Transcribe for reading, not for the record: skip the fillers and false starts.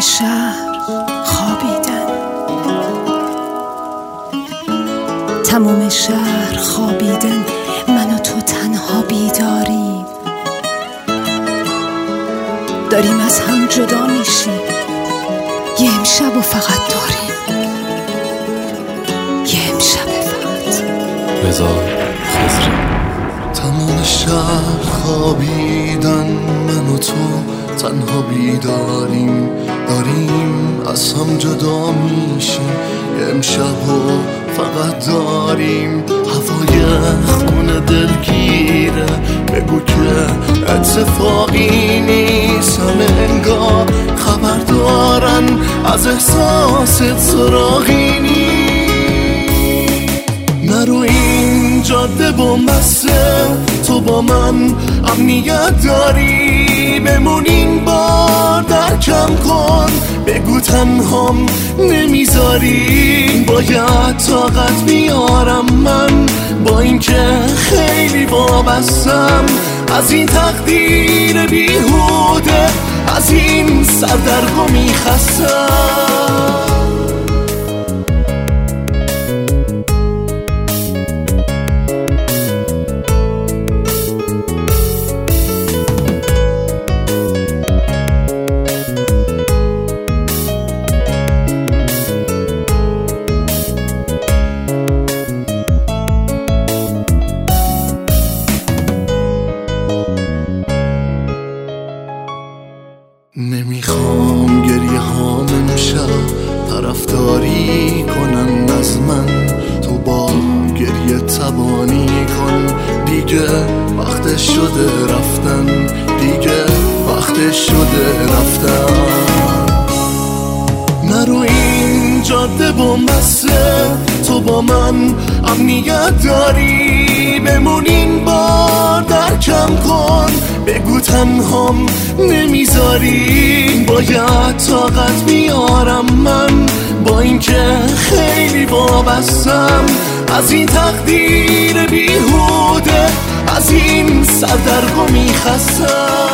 شهر خوابیدن، تمام شهر خوابیدن، من و تو تنها بیداریم، داریم از هم جدا میشیم، یه امشب و فقط داریم، یه امشب فقط. رضا خضری. تمام شهر خوابیدن، من و تو تنها بیداریم، داریم از هم جدا میشیم، یه امشب و فقط داریم. هوای خونه دلگیره، بگو که اتفاقی نیست، همه انگار خبر دارن از احساست سراغی نیست. نرو این جاده بومسته، تو با من امنیت داری، بمون این بار درکم کن، بگو تنهام نمیذاری. باید طاقت بیارم من با اینکه خیلی وابستم از این تقدیر بیهوده، از این سردرگمی خستم. نمیخوام گریه هام امشب طرفداری کنن از من، تو با گریه تبانی کن، دیگه وقتش شده رفتن، دیگه وقتش شده رفتن. نرو این جاده بومسته، تو با من امنیت داری، بمون این بار درکم کن، بگو تنهام نمیذاری. باید طاقت بیارم من با اینکه خیلی وابستم از این تقدیر بیهوده، از این سردرگمی خستم.